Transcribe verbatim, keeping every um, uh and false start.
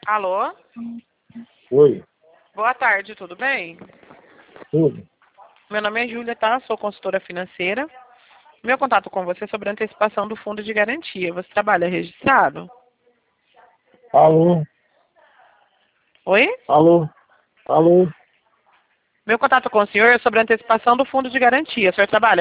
Alô? Oi, Boa tarde, tudo bem? tudo. Meu nome é Júlia, tá? Sou consultora financeira. Meu contato com você é sobre a antecipação do fundo de garantia. Você trabalha registrado? Alô, Oi? alô, alô. Meu contato com o senhor é sobre a antecipação do fundo de garantia. O senhor trabalha